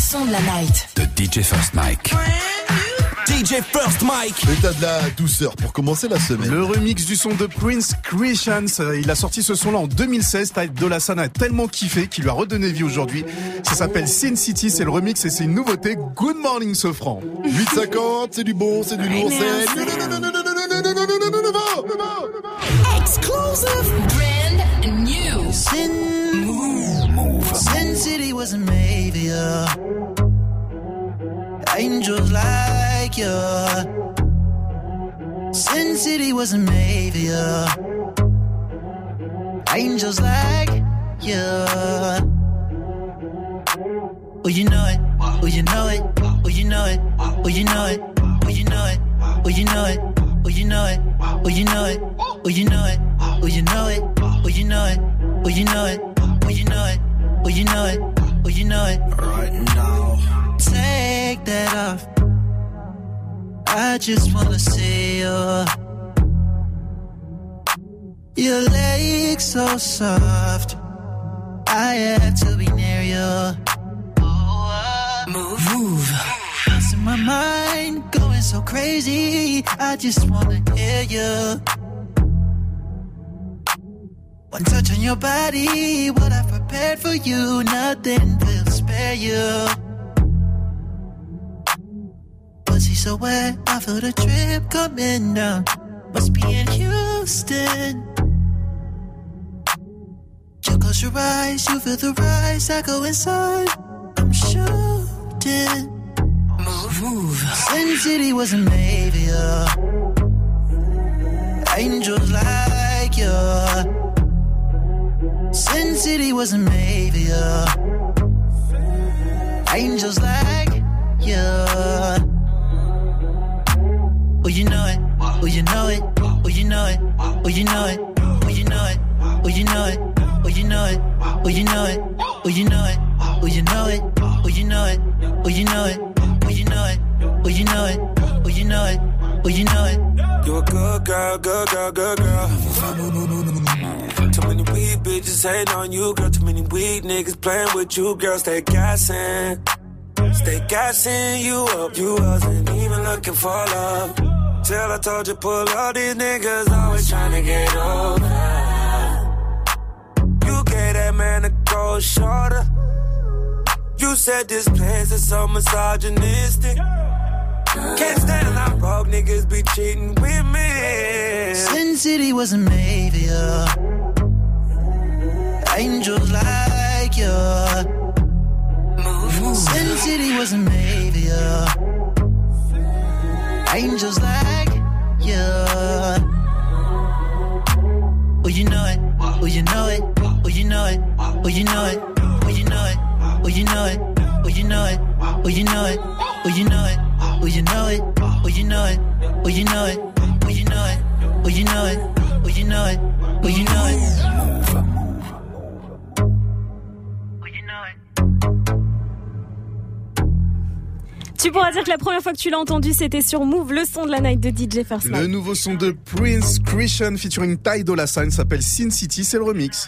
son de la night. De DJ First Mike. DJ First Mike. Et t'as de la douceur pour commencer la semaine. Le remix du son de Prince Christian, il a sorti ce son-là en 2016. Ty Dolla $ign a tellement kiffé qu'il lui a redonné vie aujourd'hui. Ça s'appelle Sin City, c'est le remix et c'est une nouveauté. Good morning Sofran. 8,50, c'est du bon, c'est du lourd, c'est... Exclusive, brand new. Sin City wasn't made for you. Angels like you. Sin City wasn't made for you. Angels like you. Oh, you know it. Oh, you know it. Oh, you know it. Oh, you know it. Oh, you know it. Oh, you know it. Oh, you know it. Oh, you know it. Oh, you know it. Oh, you know it. Oh, you know it. Oh, you know it. Oh, you know it. Oh, you know it. Oh, you know it. Right now. Take that off. I just wanna see you. Your legs so soft. I have to be near you. Move. It's in my mind, going so crazy. I just wanna hear you. One touch on your body, what I prepared for you, nothing will spare you. Pussy so wet, I feel the drip coming down. Must be in Houston. You close your eyes, you feel the rise. I go inside, I'm shooting. Move. Sin City wasn't made for you. Angels like you. Sin City wasn't made for you. Angels like you. Oh, you know it. Oh, you know it. Oh, you know it. Oh, you know it. Oh, you know it. Oh, you know it. Oh, you know it. Oh, you know it. Oh, you know it. Oh, you know it. Oh, you know it. Oh, you know it. Oh, you know it. Oh, you know it. Oh, you know it. Oh, you know it. You a good girl, good girl, good girl. Too many weak bitches hating on you, girl. Too many weak niggas playing with you, girl. Stay gassing. Stay gassing you up. You wasn't even looking for love. Till I told you pull up, these niggas always trying to get over. You gave that man a cold shoulder. You said this place is so misogynistic. Can't stand how broke niggas be cheating with me. Sin City wasn't made for you. Angels like you. Sin City wasn't made for you. Angels like you. Oh, you know it. Oh, you know it. Oh, you know it. Oh, you know it. Oh, you know it. Oh, you know it. Oh, you know it. Oh, you know it. Oh, you know it. Oh, you know it. Oh, you know it. Oh, you know it. Oh, you know it. Oh, you know it. Oh, you know it. Oh, you know it. Tu pourras dire que la première fois que tu l'as entendu, c'était sur Move, le son de la night de DJ First Mike. Le nouveau son de Prince Christian featuring Ty Dolla $ign s'appelle Sin City, c'est le remix.